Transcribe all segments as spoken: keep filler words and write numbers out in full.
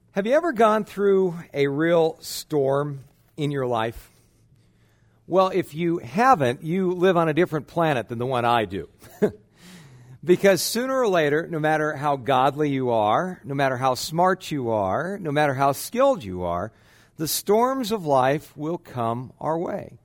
Have you ever gone through a real storm in your life? Well, if you haven't, you live on a different planet than the one I do. Because sooner or later, no matter how godly you are, no matter how smart you are, no matter how skilled you are, the storms of life will come our way.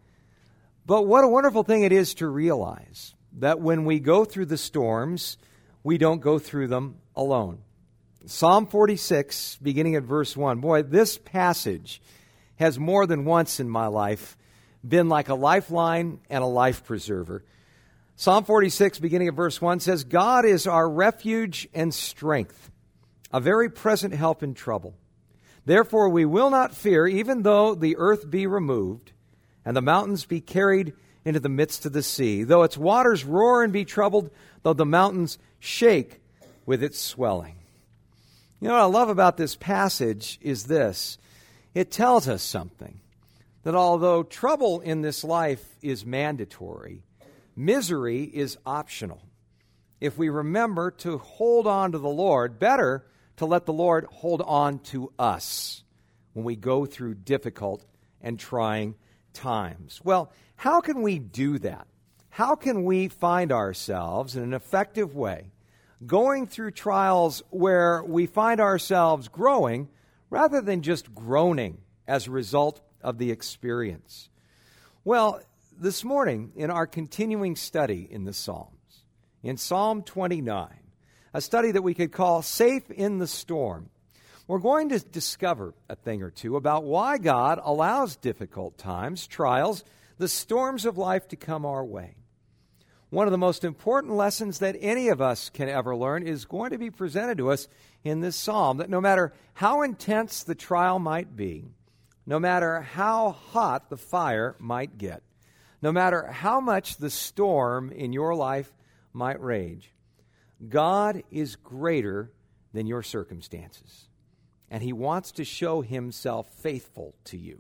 But what a wonderful thing it is to realize that when we go through the storms, we don't go through them alone. Psalm forty-six, beginning at verse one. Boy, this passage has more than once in my life been like a lifeline and a life preserver. Psalm forty-six, beginning at verse one, says, God is our refuge and strength, a very present help in trouble. Therefore we will not fear, even though the earth be removed, and the mountains be carried into the midst of the sea, though its waters roar and be troubled, though the mountains shake with its swelling. You know what I love about this passage is this. It tells us something, that although trouble in this life is mandatory, misery is optional. If we remember to hold on to the Lord, better to let the Lord hold on to us when we go through difficult and trying times. Well, how can we do that? How can we find ourselves in an effective way going through trials where we find ourselves growing rather than just groaning as a result of the experience? Well, this morning in our continuing study in the Psalms, in Psalm twenty-nine, a study that we could call Safe in the Storm, we're going to discover a thing or two about why God allows difficult times, trials, the storms of life to come our way. One of the most important lessons that any of us can ever learn is going to be presented to us in this psalm, that no matter how intense the trial might be, no matter how hot the fire might get, no matter how much the storm in your life might rage, God is greater than your circumstances, and He wants to show Himself faithful to you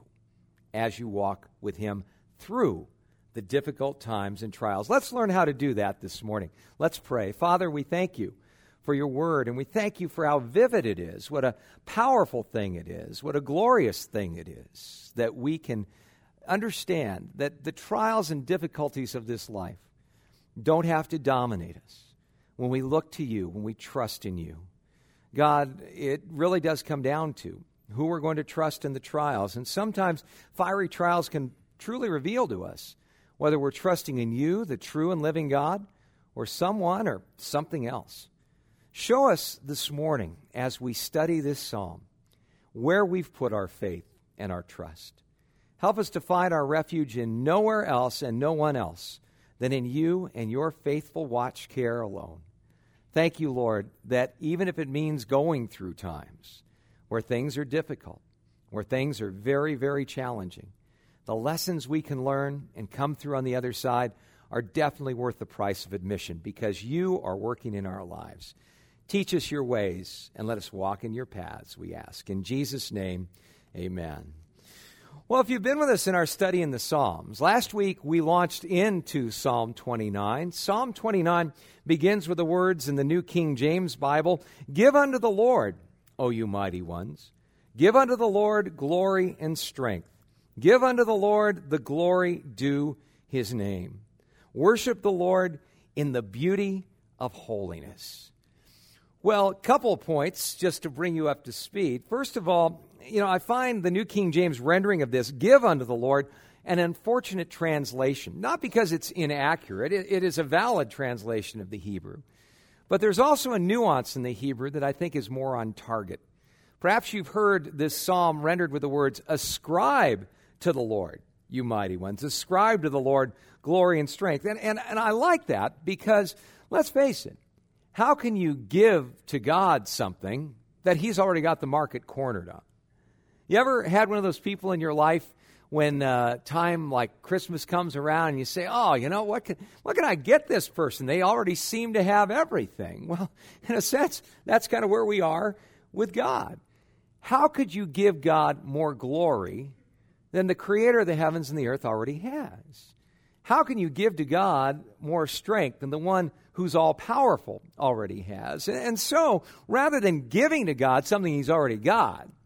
as you walk with Him through the difficult times and trials. Let's learn how to do that this morning. Let's pray. Father, we thank You for Your word, and we thank You for how vivid it is, what a powerful thing it is, what a glorious thing it is, that we can understand that the trials and difficulties of this life don't have to dominate us when we look to You, when we trust in You. God, it really does come down to who we're going to trust in the trials, and sometimes fiery trials can truly reveal to us whether we're trusting in You, the true and living God, or someone or something else. Show us this morning as we study this psalm where we've put our faith and our trust. Help us to find our refuge in nowhere else and no one else than in You and Your faithful watch care alone. Thank You, Lord, that even if it means going through times where things are difficult, where things are very, very challenging, the lessons we can learn and come through on the other side are definitely worth the price of admission because You are working in our lives. Teach us Your ways and let us walk in Your paths, we ask. In Jesus' name, amen. Well, if you've been with us in our study in the Psalms, last week we launched into Psalm twenty-nine. Psalm twenty-nine begins with the words in the New King James Bible, "Give unto the Lord, O you mighty ones. Give unto the Lord glory and strength. Give unto the Lord the glory due His name. Worship the Lord in the beauty of holiness." Well, a couple of points just to bring you up to speed. First of all, you know, I find the New King James rendering of this, "give unto the Lord," an unfortunate translation. Not because it's inaccurate. It, it is a valid translation of the Hebrew. But there's also a nuance in the Hebrew that I think is more on target. Perhaps you've heard this psalm rendered with the words, "Ascribe to the Lord, you mighty ones. Ascribe to the Lord glory and strength." And, and, and I like that because, let's face it, how can you give to God something that He's already got the market cornered on? You ever had one of those people in your life when uh, time like Christmas comes around and you say, oh, you know, what can, what can I get this person? They already seem to have everything. Well, in a sense, that's kind of where we are with God. How could you give God more glory than the Creator of the heavens and the earth already has? How can you give to God more strength than the one who's all-powerful already has? And so, rather than giving to God something He's already got,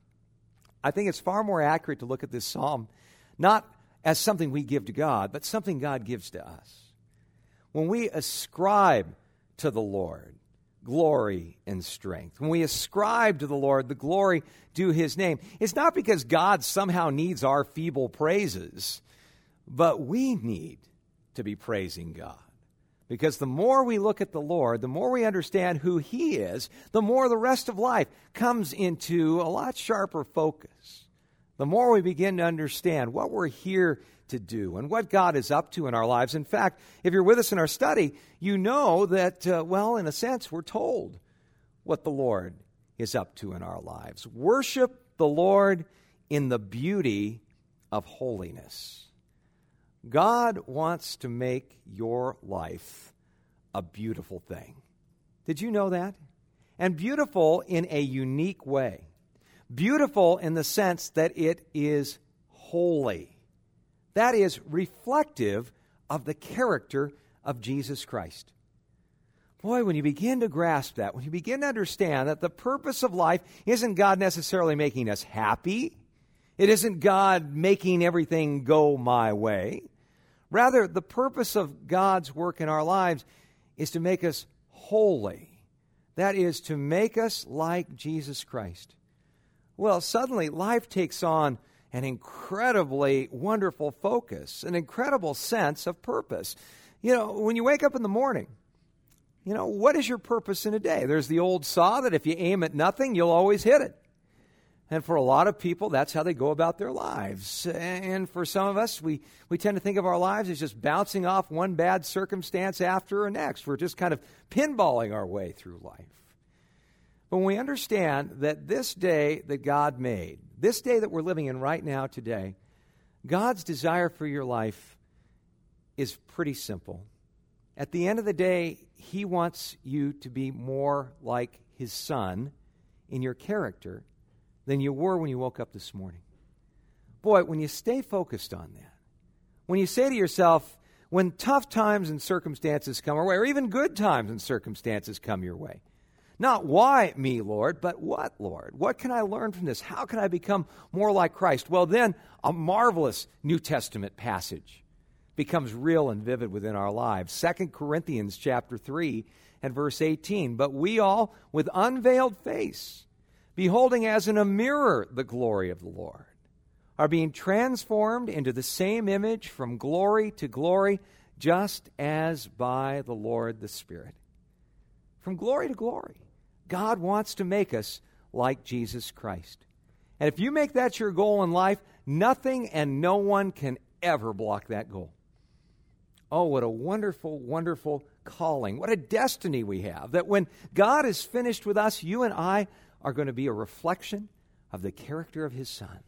I think it's far more accurate to look at this psalm not as something we give to God, but something God gives to us. When we ascribe to the Lord glory and strength, when we ascribe to the Lord the glory due His name, it's not because God somehow needs our feeble praises, but we need to be praising God. Because the more we look at the Lord, the more we understand who He is, the more the rest of life comes into a lot sharper focus. The more we begin to understand what we're here to do and what God is up to in our lives. In fact, if you're with us in our study, you know that, uh, well, in a sense, we're told what the Lord is up to in our lives. Worship the Lord in the beauty of holiness. God wants to make your life a beautiful thing. Did you know that? And beautiful in a unique way. Beautiful in the sense that it is holy. That is reflective of the character of Jesus Christ. Boy, when you begin to grasp that, when you begin to understand that the purpose of life isn't God necessarily making us happy, it isn't God making everything go my way. Rather, the purpose of God's work in our lives is to make us holy. That is, to make us like Jesus Christ. Well, suddenly life takes on an incredibly wonderful focus, an incredible sense of purpose. You know, when you wake up in the morning, you know, what is your purpose in a day? There's the old saw that if you aim at nothing, you'll always hit it. And for a lot of people, that's how they go about their lives. And for some of us, we, we tend to think of our lives as just bouncing off one bad circumstance after the next. We're just kind of pinballing our way through life. But when we understand that this day that God made, this day that we're living in right now today, God's desire for your life is pretty simple. At the end of the day, He wants you to be more like His Son in your character than you were when you woke up this morning. Boy, when you stay focused on that, when you say to yourself, when tough times and circumstances come our way, or even good times and circumstances come your way, not why me, Lord, but what, Lord? What can I learn from this? How can I become more like Christ? Well, then a marvelous New Testament passage becomes real and vivid within our lives. Second Corinthians chapter three and verse eighteen. But we all, with unveiled face, beholding as in a mirror the glory of the Lord, are being transformed into the same image from glory to glory, just as by the Lord the Spirit. From glory to glory. God wants to make us like Jesus Christ. And if you make that your goal in life, nothing and no one can ever block that goal. Oh, what a wonderful, wonderful calling. What a destiny we have. That when God is finished with us, you and I are going to be a reflection of the character of His Son.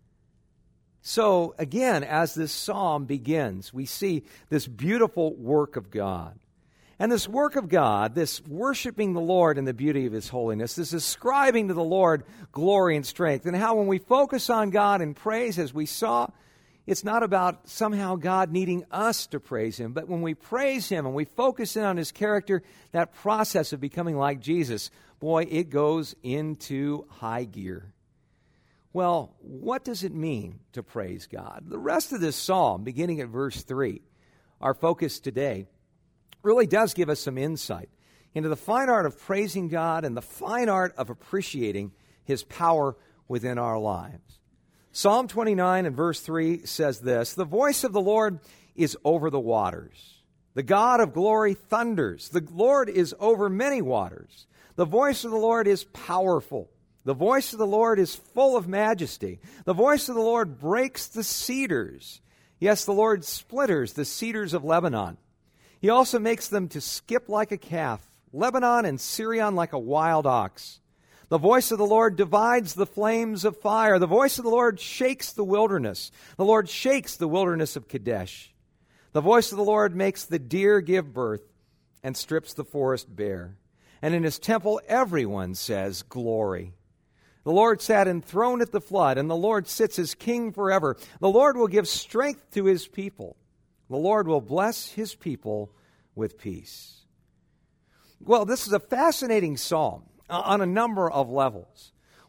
So, again, as this psalm begins, we see this beautiful work of God. And this work of God, this worshiping the Lord in the beauty of His holiness, this ascribing to the Lord glory and strength, and how when we focus on God in praise, as we saw, it's not about somehow God needing us to praise Him, but when we praise Him and we focus in on His character, that process of becoming like Jesus, boy, it goes into high gear. Well, what does it mean to praise God? The rest of this psalm, beginning at verse three, our focus today, really does give us some insight into the fine art of praising God and the fine art of appreciating His power within our lives. Psalm twenty-nine and verse three says this, "The voice of the Lord is over the waters. The God of glory thunders. The Lord is over many waters. The voice of the Lord is powerful. The voice of the Lord is full of majesty. The voice of the Lord breaks the cedars. Yes, the Lord splitters the cedars of Lebanon. He also makes them to skip like a calf, Lebanon and Sirion like a wild ox. The voice of the Lord divides the flames of fire. The voice of the Lord shakes the wilderness. The Lord shakes the wilderness of Kadesh. The voice of the Lord makes the deer give birth and strips the forest bare. And in His temple everyone says, glory. The Lord sat enthroned at the flood, and the Lord sits as king forever. The Lord will give strength to His people. The Lord will bless His people with peace." Well, this is a fascinating psalm on a number of levels.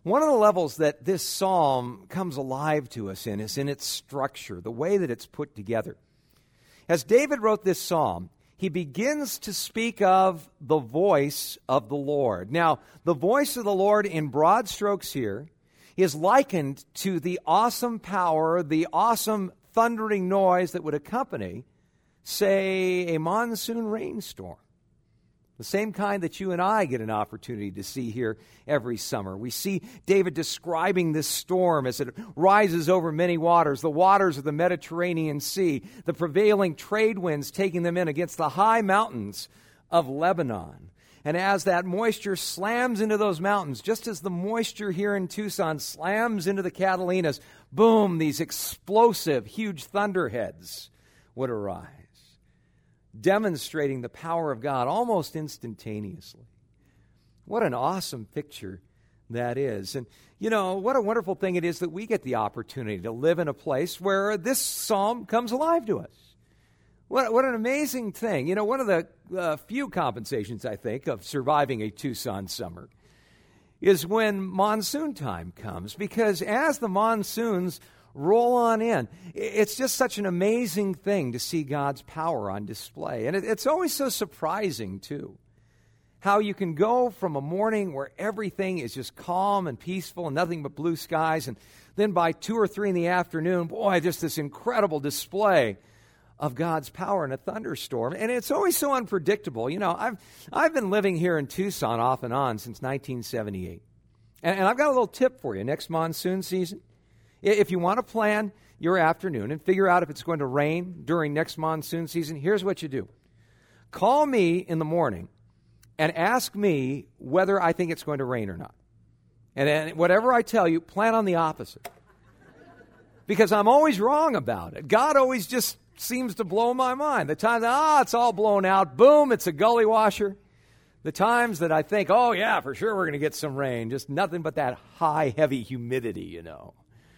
One of the levels that this psalm comes alive to us in is in its structure, the way that it's put together. As David wrote this psalm, he begins to speak of the voice of the Lord. Now, the voice of the Lord in broad strokes here is likened to the awesome power, the awesome thundering noise that would accompany, say, a monsoon rainstorm. The same kind that you and I get an opportunity to see here every summer. We see David describing this storm as it rises over many waters, the waters of the Mediterranean Sea, the prevailing trade winds taking them in against the high mountains of Lebanon. And as that moisture slams into those mountains, just as the moisture here in Tucson slams into the Catalinas, boom, these explosive, huge thunderheads would arise, demonstrating the power of God almost instantaneously. What an awesome picture that is. And, you know, what a wonderful thing it is that we get the opportunity to live in a place where this psalm comes alive to us. What, what an amazing thing. You know, one of the uh, few compensations, I think, of surviving a Tucson summer is when monsoon time comes, because as the monsoons roll on in, it's just such an amazing thing to see God's power on display. And it, it's always so surprising, too, how you can go from a morning where everything is just calm and peaceful and nothing but blue skies, and then by two or three in the afternoon, boy, just this incredible display of God's power in a thunderstorm. And it's always so unpredictable. You know, I've I've been living here in Tucson off and on since nineteen seventy-eight. And, and I've got a little tip for you next monsoon season. If you want to plan your afternoon and figure out if it's going to rain during next monsoon season, here's what you do. Call me in the morning and ask me whether I think it's going to rain or not. And then whatever I tell you, plan on the opposite. Because I'm always wrong about it. God always just seems to blow my mind. The times, ah, it's all blown out. Boom, it's a gully washer. The times that I think, oh, yeah, for sure we're going to get some rain. Just nothing but that high, heavy humidity, you know.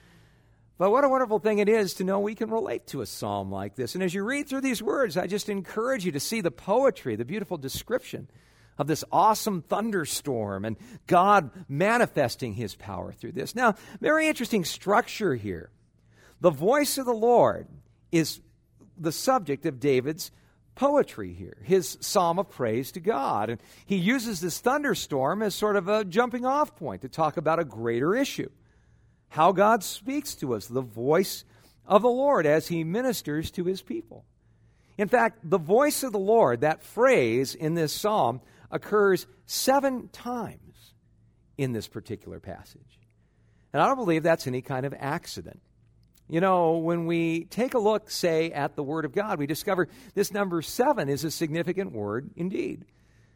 But what a wonderful thing it is to know we can relate to a psalm like this. And as you read through these words, I just encourage you to see the poetry, the beautiful description of this awesome thunderstorm and God manifesting his power through this. Now, very interesting structure here. The voice of the Lord is the subject of David's poetry here, his psalm of praise to God. And he uses this thunderstorm as sort of a jumping off point to talk about a greater issue. How God speaks to us, the voice of the Lord as he ministers to his people. In fact, the voice of the Lord, that phrase in this psalm, occurs seven times in this particular passage. And I don't believe that's any kind of accident. You know, when we take a look, say, at the Word of God, we discover this number seven is a significant word indeed.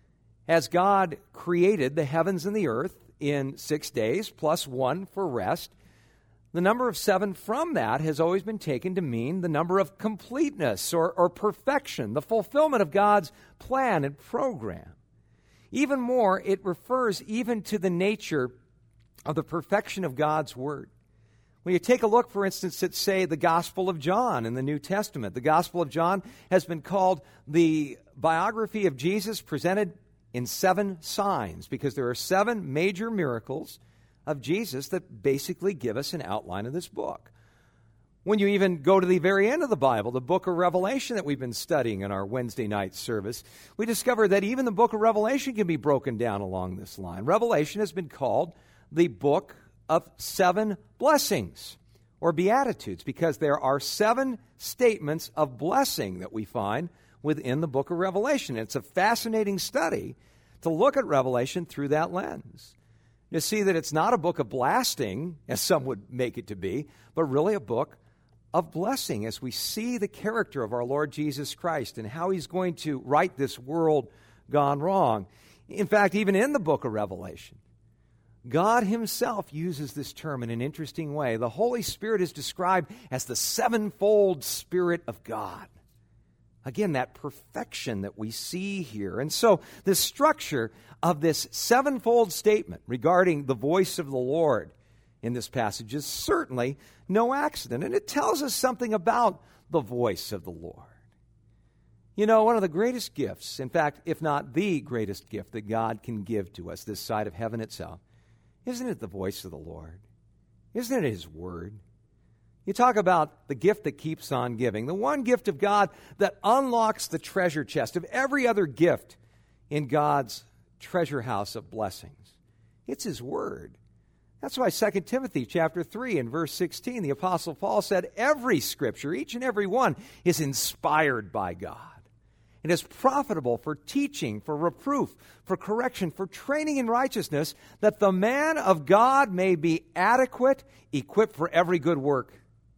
As God created the heavens and the earth in six days, plus one for rest, the number of seven from that has always been taken to mean the number of completeness or, or perfection, the fulfillment of God's plan and program. Even more, it refers even to the nature of the perfection of God's Word. When you take a look, for instance, at, say, the Gospel of John in the New Testament, the Gospel of John has been called the biography of Jesus presented in seven signs, because there are seven major miracles of Jesus that basically give us an outline of this book. When you even go to the very end of the Bible, the book of Revelation that we've been studying in our Wednesday night service, we discover that even the book of Revelation can be broken down along this line. Revelation has been called the book of seven blessings or beatitudes, because there are seven statements of blessing that we find within the book of Revelation. It's a fascinating study to look at Revelation through that lens. You see that it's not a book of blasting, as some would make it to be, but really a book of blessing as we see the character of our Lord Jesus Christ and how he's going to right this world gone wrong. In fact, even in the book of Revelation, God himself uses this term in an interesting way. The Holy Spirit is described as the sevenfold Spirit of God. Again, that perfection that we see here. And so the structure of this sevenfold statement regarding the voice of the Lord in this passage is certainly no accident. And it tells us something about the voice of the Lord. You know, one of the greatest gifts, in fact, if not the greatest gift that God can give to us this side of heaven itself, Isn't it the voice of the Lord? Isn't it His Word? You talk about the gift that keeps on giving, the one gift of God that unlocks the treasure chest of every other gift in God's treasure house of blessings. It's His Word. That's why Second Timothy chapter three and verse sixteen, the Apostle Paul said, every Scripture, each and every one, is inspired by God. It is profitable for teaching, for reproof, for correction, for training in righteousness, that the man of God may be adequate, equipped for every good work.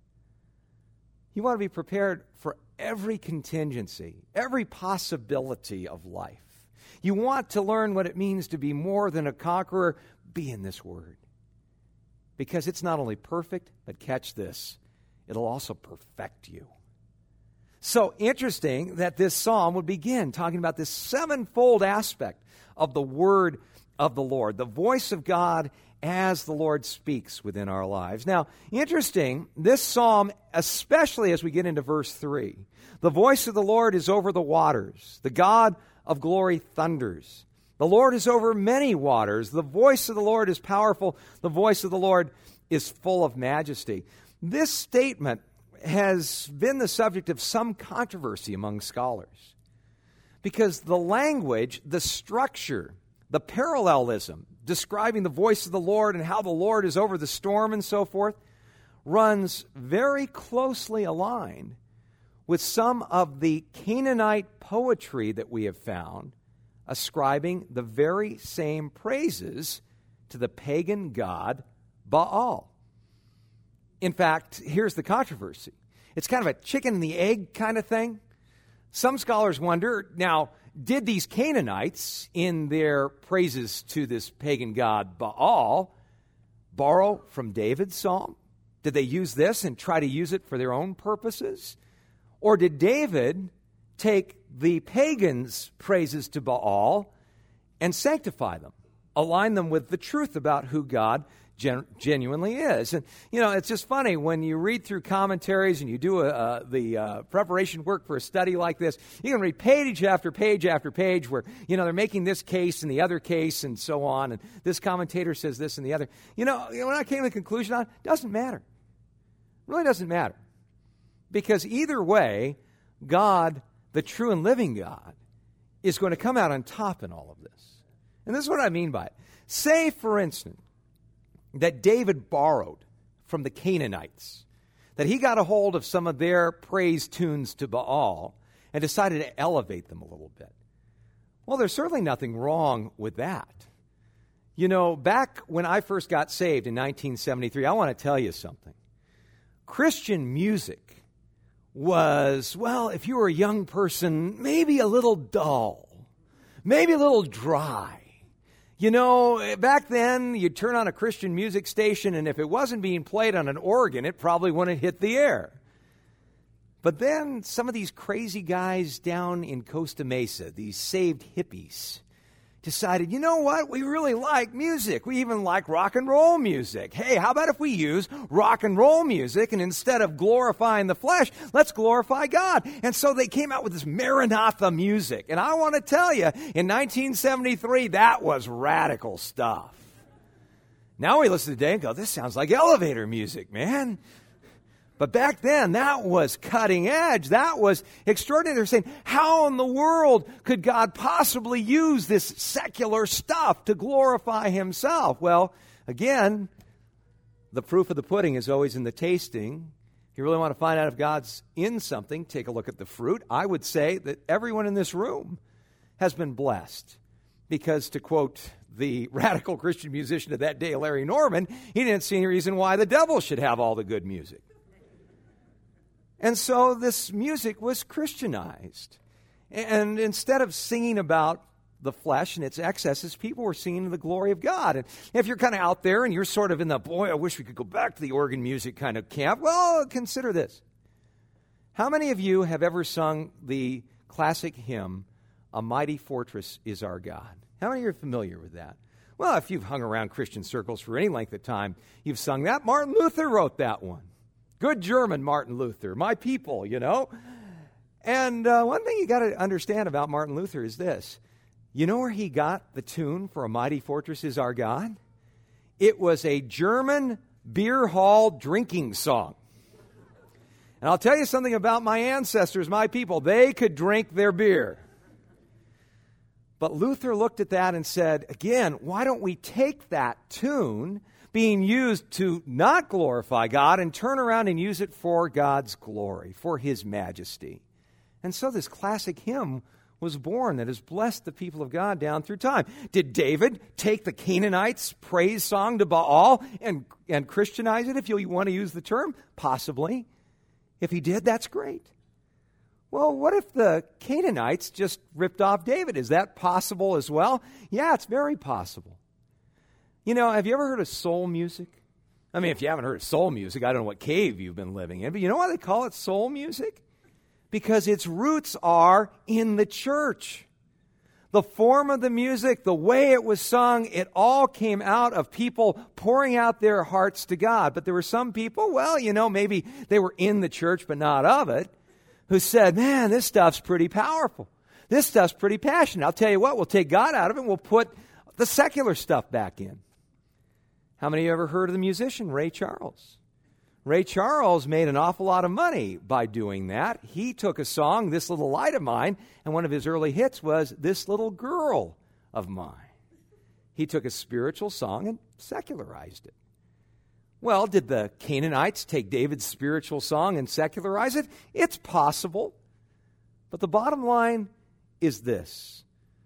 You want to be prepared for every contingency, every possibility of life. You want to learn what it means to be more than a conqueror. Be in this Word. Because it's not only perfect, but catch this, it'll also perfect you. So interesting that this psalm would begin talking about this sevenfold aspect of the Word of the Lord, the voice of God as the Lord speaks within our lives. Now, interesting, this psalm, especially as we get into verse three, the voice of the Lord is over the waters. The God of glory thunders. The Lord is over many waters. The voice of the Lord is powerful. The voice of the Lord is full of majesty. This statement has been the subject of some controversy among scholars because the language, the structure, the parallelism describing the voice of the Lord and how the Lord is over the storm and so forth runs very closely aligned with some of the Canaanite poetry that we have found ascribing the very same praises to the pagan god Baal. In fact, here's the controversy. It's kind of a chicken and the egg kind of thing. Some scholars wonder, now, did these Canaanites, in their praises to this pagan god Baal, borrow from David's psalm? Did they use this and try to use it for their own purposes? Or did David take the pagans' praises to Baal and sanctify them, align them with the truth about who God gen- genuinely is? And, you know, it's just funny when you read through commentaries and you do a, uh, the uh, preparation work for a study like this, you can read page after page after page where, you know, they're making this case and the other case and so on, and this commentator says this and the other. You know, when I came to the conclusion on it, doesn't matter. It really doesn't matter. Because either way, God, the true and living God, is going to come out on top in all of this. And this is what I mean by it. Say, for instance, that David borrowed from the Canaanites, that he got a hold of some of their praise tunes to Baal and decided to elevate them a little bit. Well, there's certainly nothing wrong with that. You know, back when I first got saved in nineteen seventy-three, I want to tell you something. Christian music was, well, if you were a young person, maybe a little dull, maybe a little dry. You know, back then, you'd turn on a Christian music station, and if it wasn't being played on an organ, it probably wouldn't hit the air. But then some of these crazy guys down in Costa Mesa, these saved hippies, decided, you know what, we really like music. We even like rock and roll music. Hey, how about if we use rock and roll music, and instead of glorifying the flesh, let's glorify God. And so they came out with this Maranatha music. And I want to tell you, in nineteen seventy-three, that was radical stuff. Now we listen today and go, this sounds like elevator music, man. But back then, that was cutting edge. That was extraordinary. They're saying, how in the world could God possibly use this secular stuff to glorify Himself? Well, again, the proof of the pudding is always in the tasting. If you really want to find out if God's in something, take a look at the fruit. I would say that everyone in this room has been blessed. Because, to quote the radical Christian musician of that day, Larry Norman, he didn't see any reason why the devil should have all the good music. And so this music was Christianized. And instead of singing about the flesh and its excesses, people were singing the glory of God. And if you're kind of out there and you're sort of in the, boy, I wish we could go back to the organ music kind of camp, well, consider this. How many of you have ever sung the classic hymn, A Mighty Fortress is Our God? How many of you are familiar with that? Well, if you've hung around Christian circles for any length of time, you've sung that. Martin Luther wrote that one. Good German, Martin Luther. My people, you know. And uh, one thing you got to understand about Martin Luther is this. You know where he got the tune for A Mighty Fortress is Our God? It was a German beer hall drinking song. And I'll tell you something about my ancestors, my people. They could drink their beer. But Luther looked at that and said, again, why don't we take that tune being used to not glorify God and turn around and use it for God's glory, for His majesty? And so this classic hymn was born that has blessed the people of God down through time. Did David take the Canaanites' praise song to Baal and, and Christianize it, if you want to use the term? Possibly. If he did, that's great. Well, what if the Canaanites just ripped off David? Is that possible as well? Yeah, it's very possible. You know, have you ever heard of soul music? I mean, if you haven't heard of soul music, I don't know what cave you've been living in, but you know why they call it soul music? Because its roots are in the church. The form of the music, the way it was sung, it all came out of people pouring out their hearts to God. But there were some people, well, you know, maybe they were in the church but not of it, who said, man, this stuff's pretty powerful. This stuff's pretty passionate. I'll tell you what, we'll take God out of it and we'll put the secular stuff back in. How many of you ever heard of the musician Ray Charles? Ray Charles made an awful lot of money by doing that. He took a song, This Little Light of Mine, and one of his early hits was This Little Girl of Mine. He took a spiritual song and secularized it. Well, did the Canaanites take David's spiritual song and secularize it? It's possible. But the bottom line is this: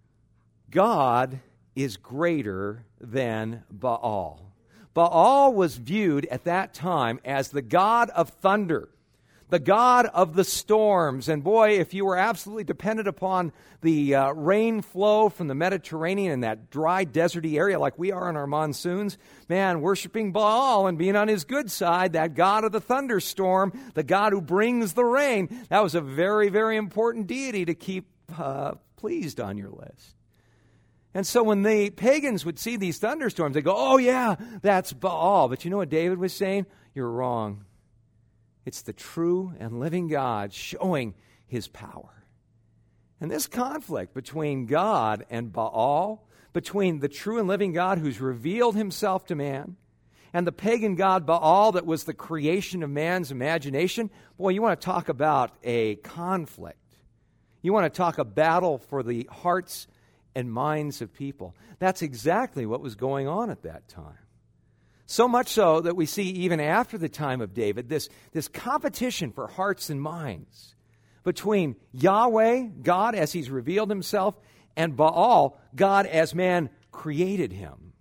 God is greater than Baal. Baal was viewed at that time as the god of thunder, the god of the storms. And boy, if you were absolutely dependent upon the uh, rain flow from the Mediterranean in that dry, deserty area like we are in our monsoons, man, worshiping Baal and being on his good side, that god of the thunderstorm, the god who brings the rain, that was a very, very important deity to keep uh, pleased on your list. And so when the pagans would see these thunderstorms, they go, oh yeah, that's Baal. But you know what David was saying? You're wrong. It's the true and living God showing His power. And this conflict between God and Baal, between the true and living God who's revealed Himself to man, and the pagan god Baal that was the creation of man's imagination, boy, you want to talk about a conflict. You want to talk a battle for the hearts and minds of people. That's exactly what was going on at that time. So much so that we see even after the time of David, this, this competition for hearts and minds between Yahweh, God as He's revealed Himself, and Baal, God as man created him.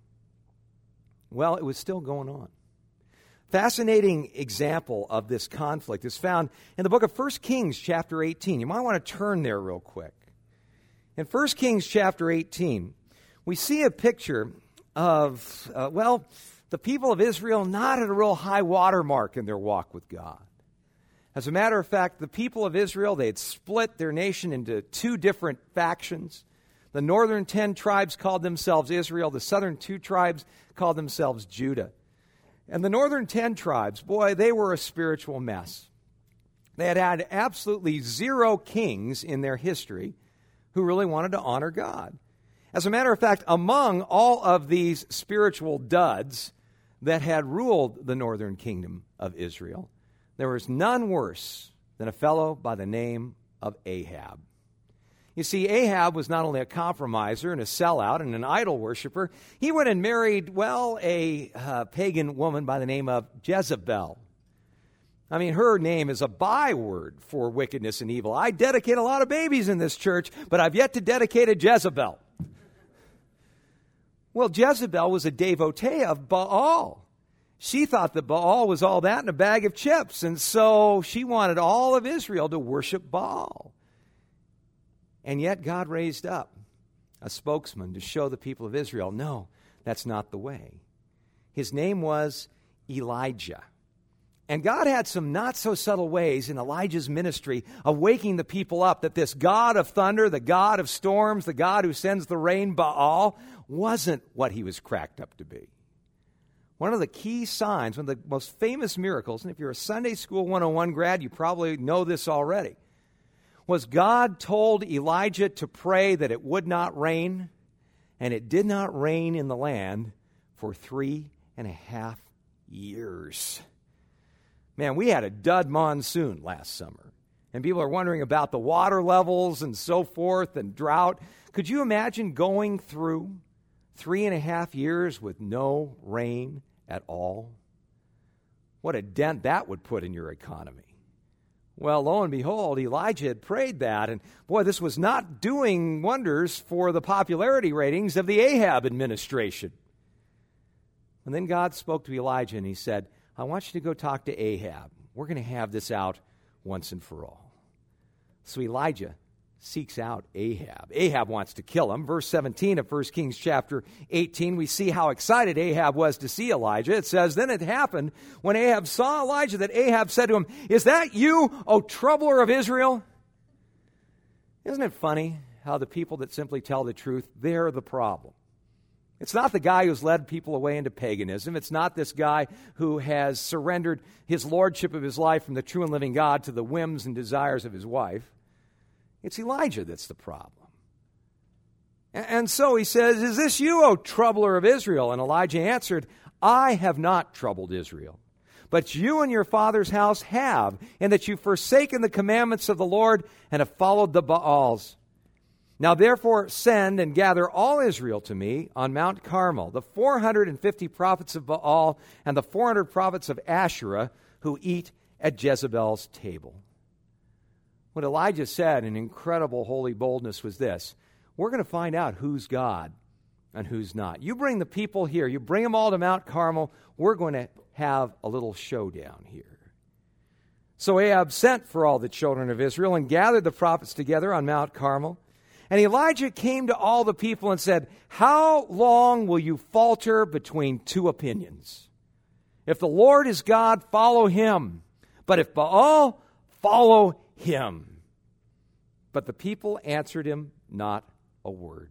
Well, it was still going on. Fascinating example of this conflict is found in the book of First Kings chapter eighteen. You might want to turn there real quick. In First Kings chapter eighteen, we see a picture of, uh, well, the people of Israel not at a real high water mark in their walk with God. As a matter of fact, the people of Israel, they had split their nation into two different factions. The northern ten tribes called themselves Israel. The southern two tribes called themselves Judah. And the northern ten tribes, boy, they were a spiritual mess. They had had absolutely zero kings in their history who really wanted to honor God. As a matter of fact, among all of these spiritual duds that had ruled the northern kingdom of Israel, there was none worse than a fellow by the name of Ahab. You see, Ahab was not only a compromiser and a sellout and an idol worshiper, he went and married, well, a uh, pagan woman by the name of Jezebel. I mean, her name is a byword for wickedness and evil. I dedicate a lot of babies in this church, but I've yet to dedicate a Jezebel. Well, Jezebel was a devotee of Baal. She thought that Baal was all that in a bag of chips, and so she wanted all of Israel to worship Baal. And yet God raised up a spokesman to show the people of Israel, no, that's not the way. His name was Elijah. And God had some not-so-subtle ways in Elijah's ministry of waking the people up that this God of thunder, the God of storms, the God who sends the rain, Baal, wasn't what he was cracked up to be. One of the key signs, one of the most famous miracles, and if you're a Sunday School one oh one grad, you probably know this already, was God told Elijah to pray that it would not rain, and it did not rain in the land for three and a half years. Man, we had a dud monsoon last summer, and people are wondering about the water levels and so forth and drought. Could you imagine going through three and a half years with no rain at all? What a dent that would put in your economy. Well, lo and behold, Elijah had prayed that, and boy, this was not doing wonders for the popularity ratings of the Ahab administration. And then God spoke to Elijah, and he said, I want you to go talk to Ahab. We're going to have this out once and for all. So Elijah seeks out Ahab. Ahab wants to kill him. Verse seventeen of First Kings chapter eighteen, we see how excited Ahab was to see Elijah. It says, then it happened when Ahab saw Elijah that Ahab said to him, is that you, O troubler of Israel? Isn't it funny how the people that simply tell the truth, they're the problem? It's not the guy who's led people away into paganism. It's not this guy who has surrendered his lordship of his life from the true and living God to the whims and desires of his wife. It's Elijah that's the problem. And so he says, is this you, O troubler of Israel? And Elijah answered, I have not troubled Israel, but you and your father's house have, in that you've forsaken the commandments of the Lord and have followed the Baals. Now therefore send and gather all Israel to me on Mount Carmel, the four hundred fifty prophets of Baal and the four hundred prophets of Asherah who eat at Jezebel's table. What Elijah said in incredible holy boldness was this: we're going to find out who's God and who's not. You bring the people here. You bring them all to Mount Carmel. We're going to have a little showdown here. So Ahab sent for all the children of Israel and gathered the prophets together on Mount Carmel. And Elijah came to all the people and said, how long will you falter between two opinions? If the Lord is God, follow him. But if Baal, follow him. But the people answered him not a word.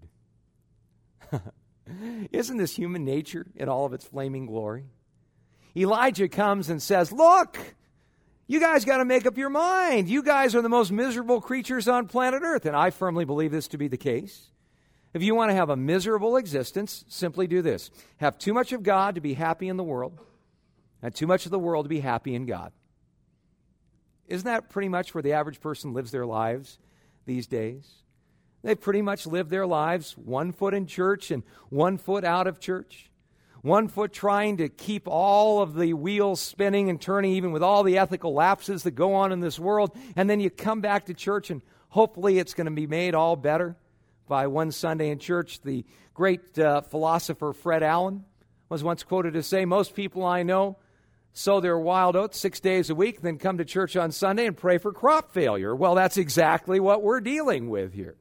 Isn't this human nature in all of its flaming glory? Elijah comes and says, look, you guys got to make up your mind. You guys are the most miserable creatures on planet Earth. And I firmly believe this to be the case. If you want to have a miserable existence, simply do this. Have too much of God to be happy in the world, and too much of the world to be happy in God. Isn't that pretty much where the average person lives their lives these days? They pretty much live their lives one foot in church and one foot out of church. One foot trying to keep all of the wheels spinning and turning, even with all the ethical lapses that go on in this world. And then you come back to church and hopefully it's going to be made all better by one Sunday in church. The great uh, philosopher Fred Allen was once quoted to say, most people I know sow their wild oats six days a week, then come to church on Sunday and pray for crop failure. Well, that's exactly what we're dealing with here.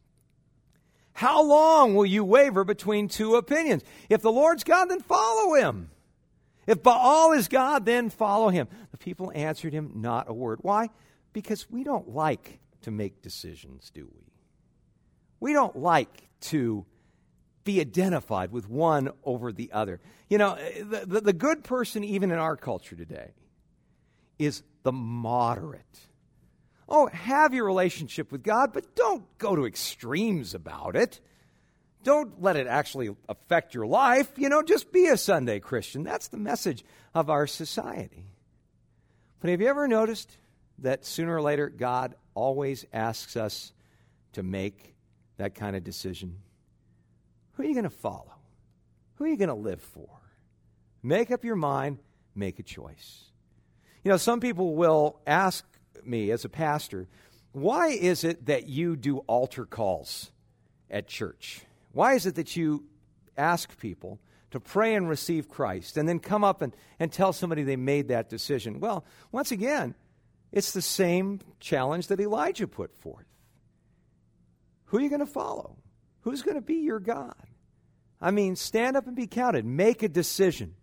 How long will you waver between two opinions? If the Lord's God, then follow him. If Baal is God, then follow him. The people answered him not a word. Why? Because we don't like to make decisions, do we? We don't like to be identified with one over the other. You know, the, the, the good person, even in our culture today, is the moderate. Oh, have your relationship with God, but don't go to extremes about it. Don't let it actually affect your life. You know, just be a Sunday Christian. That's the message of our society. But have you ever noticed that sooner or later God always asks us to make that kind of decision? Who are you going to follow? Who are you going to live for? Make up your mind, make a choice. You know, some people will ask me as a pastor, why is it that you do altar calls at church? Why is it that you ask people to pray and receive Christ and then come up and, and tell somebody they made that decision? Well, once again, it's the same challenge that Elijah put forth. Who are you going to follow? Who's going to be your God? I mean, stand up and be counted. Make a decision.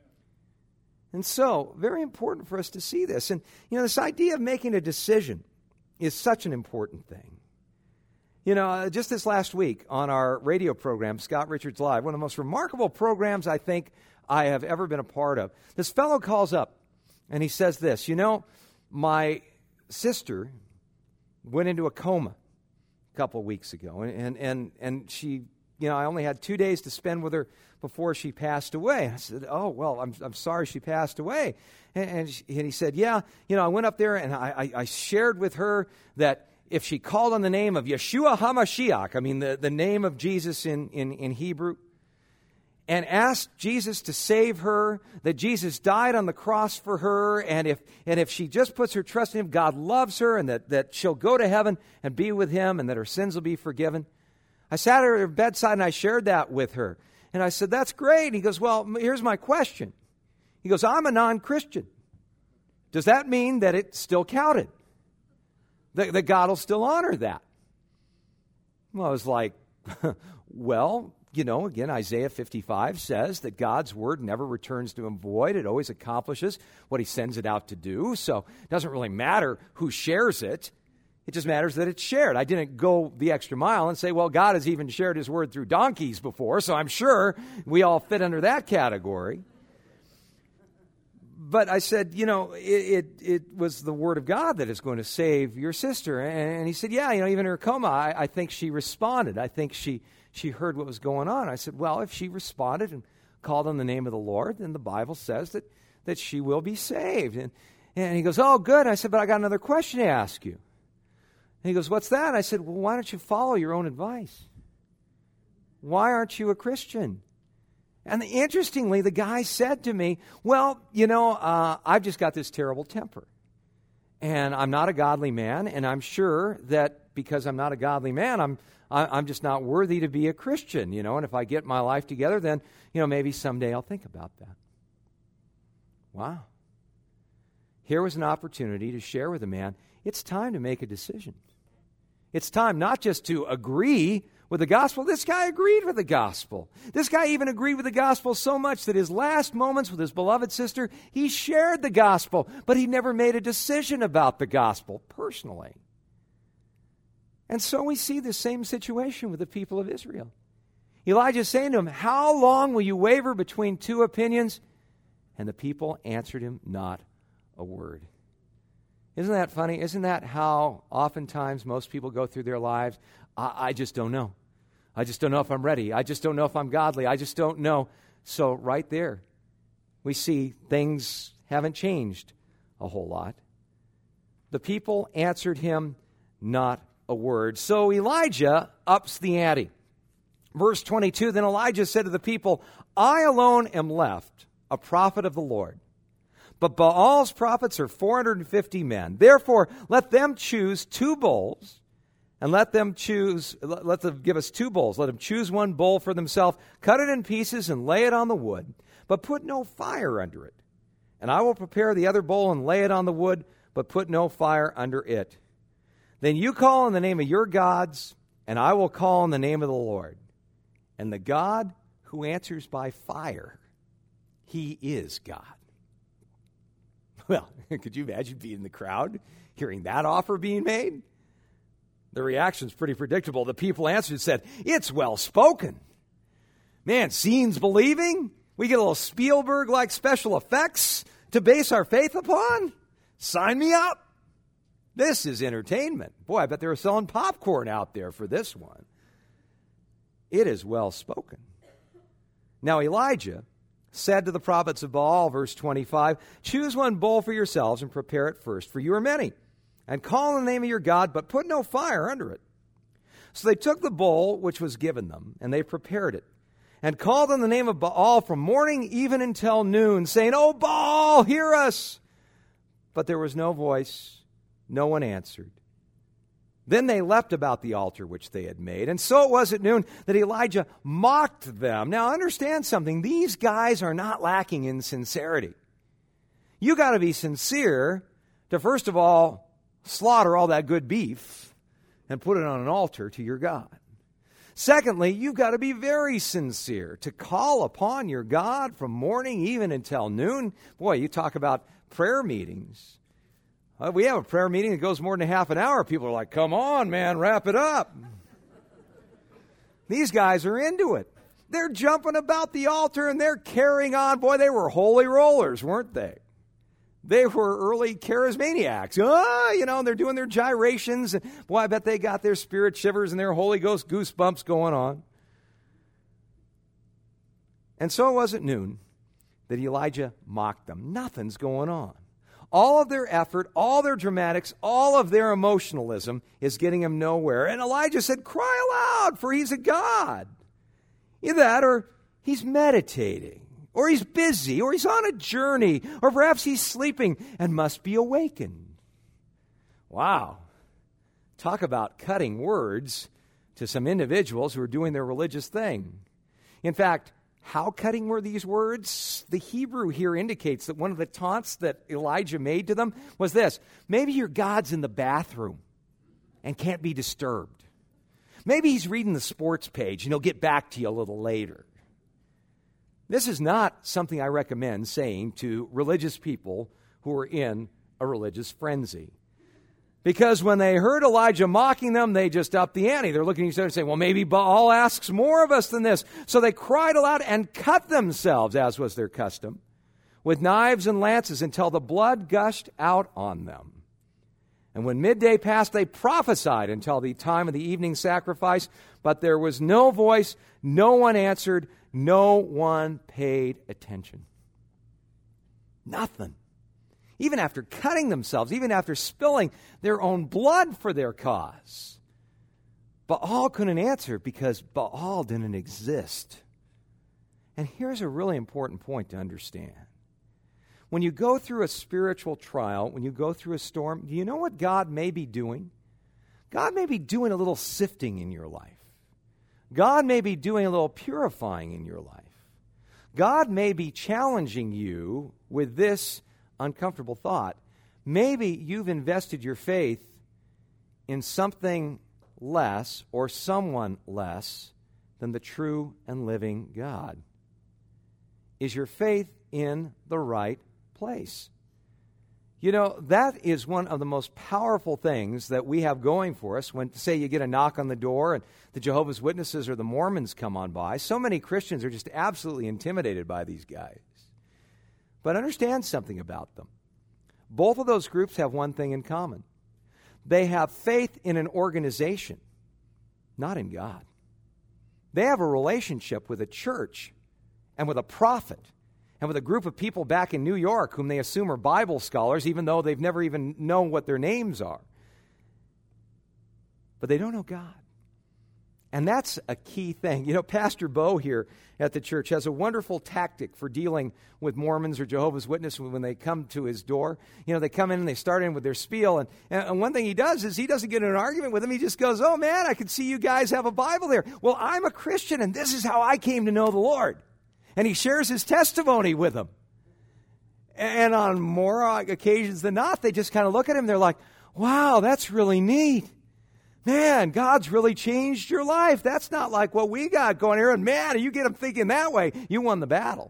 And so, very important for us to see this. And, you know, this idea of making a decision is such an important thing. You know, uh, just this last week on our radio program, Scott Richards Live, one of the most remarkable programs I think I have ever been a part of, this fellow calls up and he says this, you know, my sister went into a coma a couple of weeks ago, and, and, and, and she, you know, I only had two days to spend with her before she passed away. I said, oh, well, I'm I'm sorry she passed away. And, and, she, and he said, yeah, you know, I went up there and I, I, I shared with her that if she called on the name of Yeshua HaMashiach, I mean the, the name of Jesus in, in, in Hebrew, and asked Jesus to save her, that Jesus died on the cross for her, and if and if she just puts her trust in him, God loves her, and that, that she'll go to heaven and be with him, and that her sins will be forgiven. I sat at her bedside and I shared that with her. And I said, that's great. And he goes, well, here's my question. He goes, I'm a non-Christian. Does that mean that it still counted? That, that God will still honor that? Well, I was like, well, you know, again, Isaiah fifty-five says that God's word never returns to him void. It always accomplishes what he sends it out to do. So it doesn't really matter who shares it. It just matters that it's shared. I didn't go the extra mile and say, well, God has even shared his word through donkeys before, so I'm sure we all fit under that category. But I said, you know, it, it, it was the word of God that is going to save your sister. And he said, yeah, you know, even in her coma, I, I think she responded. I think she, she heard what was going on. I said, well, if she responded and called on the name of the Lord, then the Bible says that, that she will be saved. And, and he goes, oh, good. I said, but I got another question to ask you. And he goes, what's that? I said, well, why don't you follow your own advice? Why aren't you a Christian? And the, interestingly, the guy said to me, well, you know, uh, I've just got this terrible temper. And I'm not a godly man, and I'm sure that because I'm not a godly man, I'm I, I'm just not worthy to be a Christian, you know, and if I get my life together, then, you know, maybe someday I'll think about that. Wow. Here was an opportunity to share with a man, it's time to make a decision. It's time not just to agree with the gospel. This guy agreed with the gospel. This guy even agreed with the gospel so much that his last moments with his beloved sister, he shared the gospel, but he never made a decision about the gospel personally. And so we see the same situation with the people of Israel. Elijah is saying to him, how long will you waver between two opinions? And the people answered him not a word. Isn't that funny? Isn't that how oftentimes most people go through their lives? I, I just don't know. I just don't know if I'm ready. I just don't know if I'm godly. I just don't know. So right there, we see things haven't changed a whole lot. The people answered him not a word. So Elijah ups the ante. Verse twenty-two, then Elijah said to the people, I alone am left, a prophet of the Lord. But Baal's prophets are four hundred fifty men. Therefore, let them choose two bulls, and let them choose, let them give us two bulls. Let them choose one bull for themselves, cut it in pieces, and lay it on the wood, but put no fire under it. And I will prepare the other bull and lay it on the wood, but put no fire under it. Then you call in the name of your gods, and I will call in the name of the Lord. And the God who answers by fire, he is God. Well, could you imagine being in the crowd, hearing that offer being made? The reaction's pretty predictable. The people answered and said, it's well spoken. Man, seeing's believing? We get a little Spielberg-like special effects to base our faith upon? Sign me up. This is entertainment. Boy, I bet they were selling popcorn out there for this one. It is well spoken. Now Elijah said to the prophets of Baal, verse twenty-five, choose one bull for yourselves and prepare it first, for you are many. And call on the name of your God, but put no fire under it. So they took the bull which was given them, and they prepared it, and called on the name of Baal from morning even until noon, saying, O Baal, hear us! But there was no voice, no one answered. Then they leapt about the altar which they had made. And so it was at noon that Elijah mocked them. Now understand something. These guys are not lacking in sincerity. You got to be sincere to, first of all, slaughter all that good beef and put it on an altar to your God. Secondly, you've got to be very sincere to call upon your God from morning even until noon. Boy, you talk about prayer meetings. Uh, we have a prayer meeting that goes more than half an hour. People are like, come on, man, wrap it up. These guys are into it. They're jumping about the altar and they're carrying on. Boy, they were holy rollers, weren't they? They were early charismaniacs. Ah, you know, they're doing their gyrations. Boy, I bet they got their spirit shivers and their Holy Ghost goosebumps going on. And so it was at noon that Elijah mocked them. Nothing's going on. All of their effort, all their dramatics, all of their emotionalism is getting him nowhere. And Elijah said, cry aloud, for he's a god. Either that, or he's meditating, or he's busy, or he's on a journey, or perhaps he's sleeping and must be awakened. Wow. Talk about cutting words to some individuals who are doing their religious thing. In fact, how cutting were these words? The Hebrew here indicates that one of the taunts that Elijah made to them was this: maybe your God's in the bathroom and can't be disturbed. Maybe he's reading the sports page and he'll get back to you a little later. This is not something I recommend saying to religious people who are in a religious frenzy. Because when they heard Elijah mocking them, they just upped the ante. They're looking at each other and saying, well, maybe Baal asks more of us than this. So they cried aloud and cut themselves, as was their custom, with knives and lances until the blood gushed out on them. And when midday passed, they prophesied until the time of the evening sacrifice, but there was no voice, no one answered, no one paid attention. Nothing. Even after cutting themselves, even after spilling their own blood for their cause. Baal couldn't answer because Baal didn't exist. And here's a really important point to understand. When you go through a spiritual trial, when you go through a storm, do you know what God may be doing? God may be doing a little sifting in your life. God may be doing a little purifying in your life. God may be challenging you with this uncomfortable thought. Maybe you've invested your faith in something less or someone less than the true and living God. Is your faith in the right place? You know, that is one of the most powerful things that we have going for us when, say, you get a knock on the door and the Jehovah's Witnesses or the Mormons come on by. So many Christians are just absolutely intimidated by these guys. But understand something about them. Both of those groups have one thing in common. They have faith in an organization, not in God. They have a relationship with a church and with a prophet and with a group of people back in New York whom they assume are Bible scholars, even though they've never even known what their names are. But they don't know God. And that's a key thing. You know, Pastor Bo here at the church has a wonderful tactic for dealing with Mormons or Jehovah's Witnesses when they come to his door. You know, they come in and they start in with their spiel. And, and one thing he does is he doesn't get in an argument with them. He just goes, oh, man, I can see you guys have a Bible there. Well, I'm a Christian, and this is how I came to know the Lord. And he shares his testimony with them. And on more occasions than not, they just kind of look at him. They're like, wow, that's really neat. Man, God's really changed your life. That's not like what we got going here. And man, you get them thinking that way, you won the battle.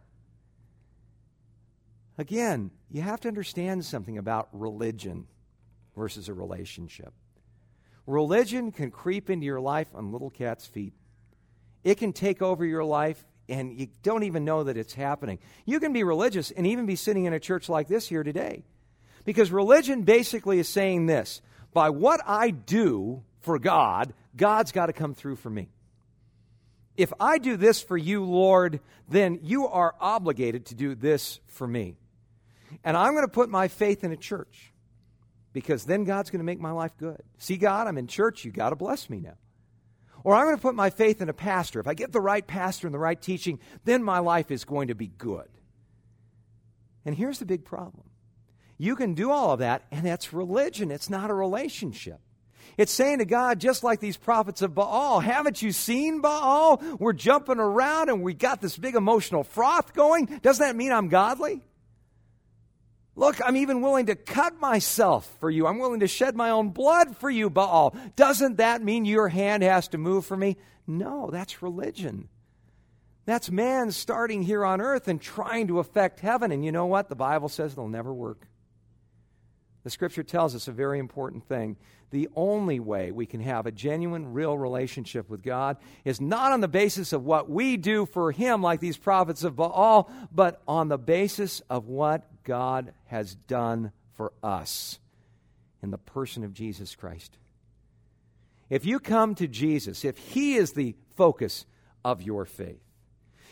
Again, you have to understand something about religion versus a relationship. Religion can creep into your life on little cat's feet. It can take over your life, and you don't even know that it's happening. You can be religious and even be sitting in a church like this here today. Because religion basically is saying this: by what I do for God, God's got to come through for me. If I do this for you, Lord, then you are obligated to do this for me. And I'm going to put my faith in a church, because then God's going to make my life good. See, God, I'm in church. You got to bless me now. Or I'm going to put my faith in a pastor. If I get the right pastor and the right teaching, then my life is going to be good. And here's the big problem. You can do all of that, and that's religion. It's not a relationship. It's saying to God, just like these prophets of Baal, haven't you seen Baal? We're jumping around and we got this big emotional froth going. Doesn't that mean I'm godly? Look, I'm even willing to cut myself for you. I'm willing to shed my own blood for you, Baal. Doesn't that mean your hand has to move for me? No, that's religion. That's man starting here on earth and trying to affect heaven. And you know what? The Bible says it'll never work. The Scripture tells us a very important thing. The only way we can have a genuine, real relationship with God is not on the basis of what we do for Him, like these prophets of Baal, but on the basis of what God has done for us in the person of Jesus Christ. If you come to Jesus, if He is the focus of your faith,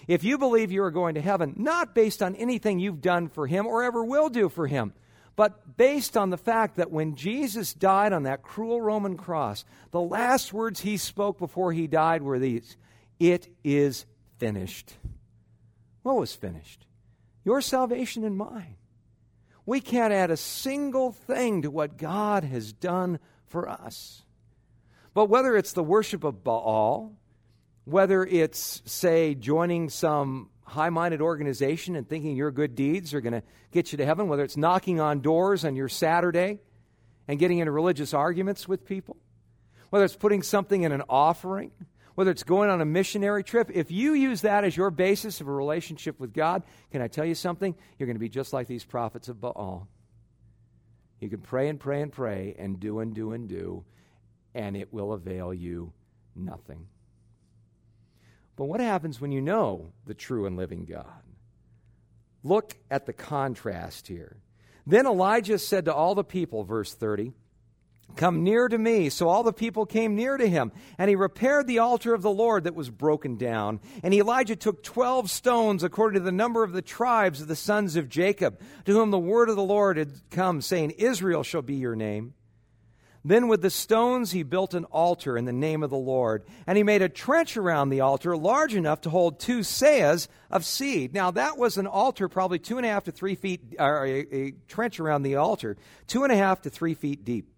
If you believe you are going to heaven, not based on anything you've done for him or ever will do for him, but based on the fact that when Jesus died on that cruel Roman cross, the last words he spoke before he died were these: "It is finished." What was finished? Your salvation and mine. We can't add a single thing to what God has done for us. But whether it's the worship of Baal, whether it's, say, joining some high-minded organization and thinking your good deeds are going to get you to heaven, whether it's knocking on doors on your Saturday and getting into religious arguments with people, whether it's putting something in an offering, whether it's going on a missionary trip, if you use that as your basis of a relationship with God, can I tell you something? You're going to be just like these prophets of Baal. You can pray and pray and pray and do and do and do, and it will avail you nothing. But what happens when you know the true and living God? Look at the contrast here. Then Elijah said to all the people, verse thirty, "Come near to me." So all the people came near to him, and he repaired the altar of the Lord that was broken down. And Elijah took twelve stones according to the number of the tribes of the sons of Jacob, to whom the word of the Lord had come, saying, "Israel shall be your name." Then with the stones he built an altar in the name of the Lord, and he made a trench around the altar large enough to hold two seahs of seed. Now that was an altar probably two and a half to three feet, or a, a trench around the altar, two and a half to three feet deep.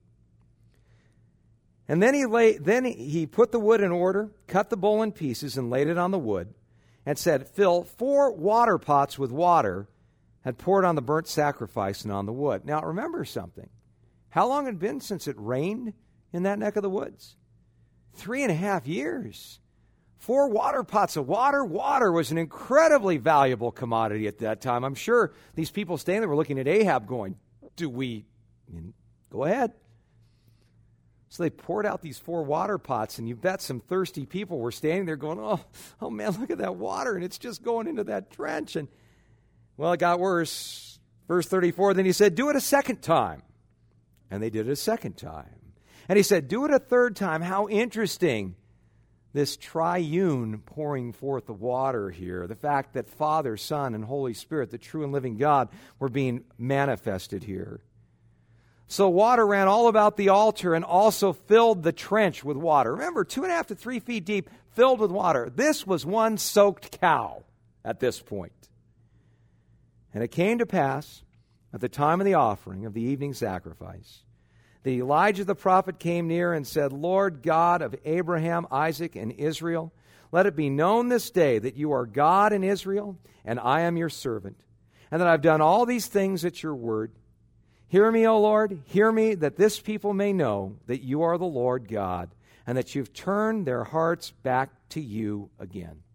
And then he lay, then he put the wood in order, cut the bowl in pieces, and laid it on the wood, and said, "Fill four water pots with water," and poured on the burnt sacrifice and on the wood. Now remember something. How long had it been since it rained in that neck of the woods? Three and a half years. Four water pots of water. Water was an incredibly valuable commodity at that time. I'm sure these people standing there were looking at Ahab going, "Do we?" Go ahead. So they poured out these four water pots, and you bet some thirsty people were standing there going, oh, oh man, look at that water, and it's just going into that trench. And, well, it got worse. Verse thirty-four, then he said, "Do it a second time." And they did it a second time. And he said, "Do it a third time." How interesting, this triune pouring forth the water here. The fact that Father, Son, and Holy Spirit, the true and living God, were being manifested here. So water ran all about the altar and also filled the trench with water. Remember, two and a half to three feet deep, filled with water. This was one soaked cow at this point. And it came to pass, at the time of the offering of the evening sacrifice, that Elijah the prophet came near and said, "Lord God of Abraham, Isaac, and Israel, let it be known this day that you are God in Israel, and I am your servant, and that I've done all these things at your word. Hear me, O Lord, hear me, that this people may know that you are the Lord God, and that you've turned their hearts back to you again."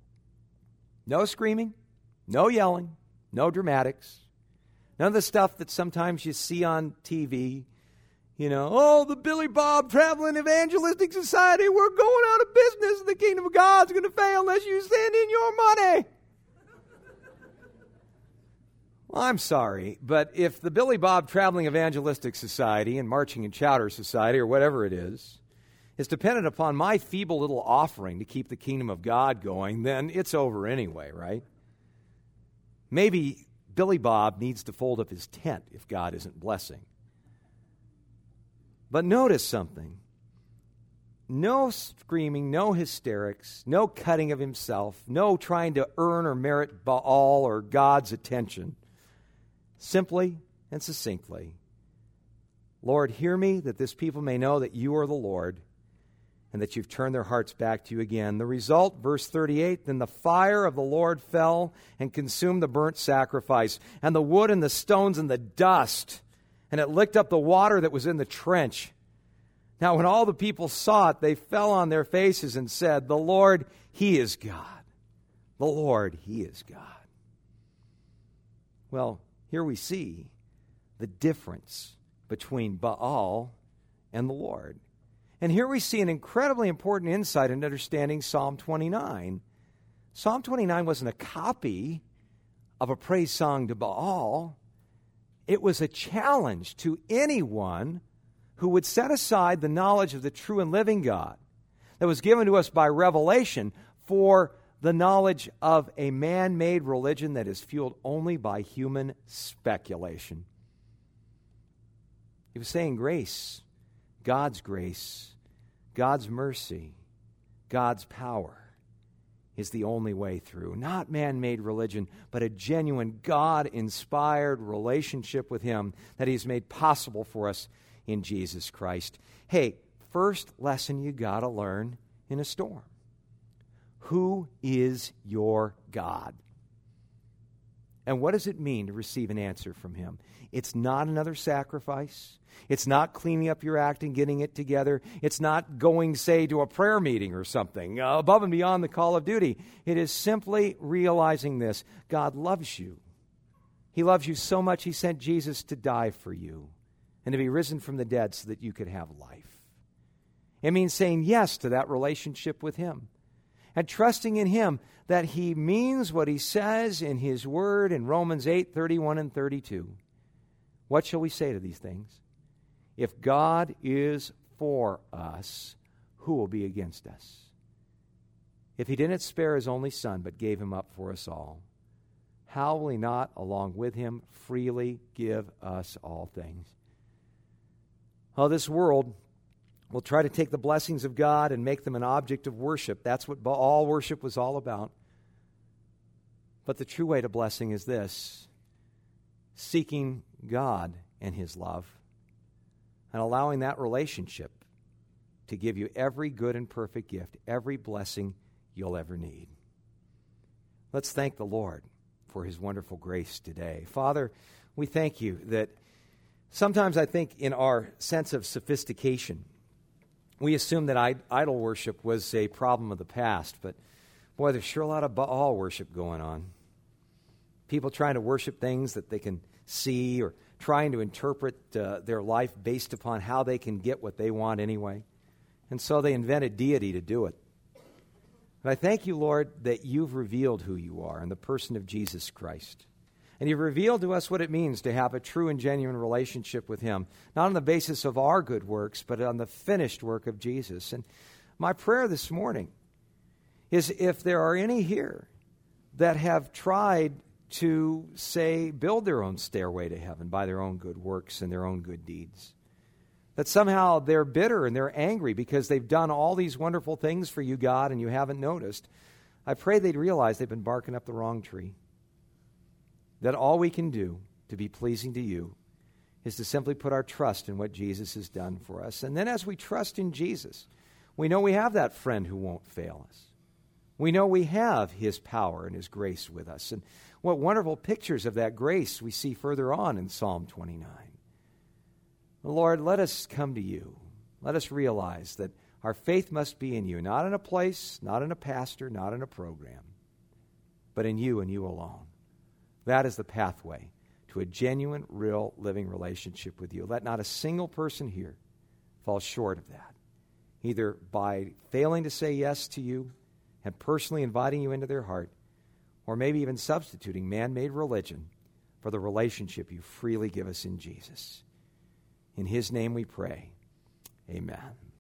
No screaming, no yelling, no dramatics. None of the stuff that sometimes you see on T V. You know, oh, the Billy Bob Traveling Evangelistic Society, we're going out of business. The kingdom of God's going to fail unless you send in your money. Well, I'm sorry, but if the Billy Bob Traveling Evangelistic Society and Marching and Chowder Society, or whatever it is, is dependent upon my feeble little offering to keep the kingdom of God going, then it's over anyway, right? Maybe Billy Bob needs to fold up his tent if God isn't blessing. But notice something. No screaming, no hysterics, no cutting of himself, no trying to earn or merit Baal or God's attention. Simply and succinctly, "Lord, hear me, that this people may know that you are the Lord, and that you've turned their hearts back to you again." The result, verse thirty-eight, "Then the fire of the Lord fell and consumed the burnt sacrifice, and the wood and the stones and the dust, and it licked up the water that was in the trench. Now when all the people saw it, they fell on their faces and said, 'The Lord, He is God. The Lord, He is God.'" Well, here we see the difference between Baal and the Lord. And here we see an incredibly important insight in understanding Psalm twenty-nine. Psalm twenty-nine wasn't a copy of a praise song to Baal. It was a challenge to anyone who would set aside the knowledge of the true and living God that was given to us by revelation for the knowledge of a man-made religion that is fueled only by human speculation. He was saying grace, God's grace, God's mercy, God's power is the only way through. Not man-made religion, but a genuine God-inspired relationship with Him that He's made possible for us in Jesus Christ. Hey, first lesson you got to learn in a storm. Who is your God? And what does it mean to receive an answer from Him? It's not another sacrifice. It's not cleaning up your act and getting it together. It's not going, say, to a prayer meeting or something uh, above and beyond the call of duty. It is simply realizing this. God loves you. He loves you so much He sent Jesus to die for you and to be risen from the dead so that you could have life. It means saying yes to that relationship with Him and trusting in Him that He means what He says in His Word in Romans eight, thirty-one and thirty-two. What shall we say to these things? If God is for us, who will be against us? If He didn't spare His only Son, but gave Him up for us all, how will He not, along with Him, freely give us all things? Oh, this world will try to take the blessings of God and make them an object of worship. That's what all worship was all about. But the true way to blessing is this: seeking God and His love, and allowing that relationship to give you every good and perfect gift, every blessing you'll ever need. Let's thank the Lord for His wonderful grace today. Father, we thank You that sometimes I think in our sense of sophistication, we assume that idol worship was a problem of the past, but boy, there's sure a lot of Baal worship going on. People trying to worship things that they can see, or trying to interpret uh, their life based upon how they can get what they want anyway. And so they invented deity to do it. But I thank You, Lord, that You've revealed who You are in the person of Jesus Christ. And You've revealed to us what it means to have a true and genuine relationship with Him, not on the basis of our good works, but on the finished work of Jesus. And my prayer this morning is, if there are any here that have tried to, say, build their own stairway to heaven by their own good works and their own good deeds, that somehow they're bitter and they're angry because they've done all these wonderful things for You, God, and You haven't noticed, I pray they'd realize they've been barking up the wrong tree. That all we can do to be pleasing to You is to simply put our trust in what Jesus has done for us. And then as we trust in Jesus, we know we have that friend who won't fail us. We know we have His power and His grace with us. And what wonderful pictures of that grace we see further on in Psalm twenty-nine. Lord, let us come to You. Let us realize that our faith must be in You, not in a place, not in a pastor, not in a program, but in You and You alone. That is the pathway to a genuine, real, living relationship with You. Let not a single person here fall short of that, either by failing to say yes to You and personally inviting You into their heart, or maybe even substituting man-made religion for the relationship You freely give us in Jesus. In His name we pray. Amen.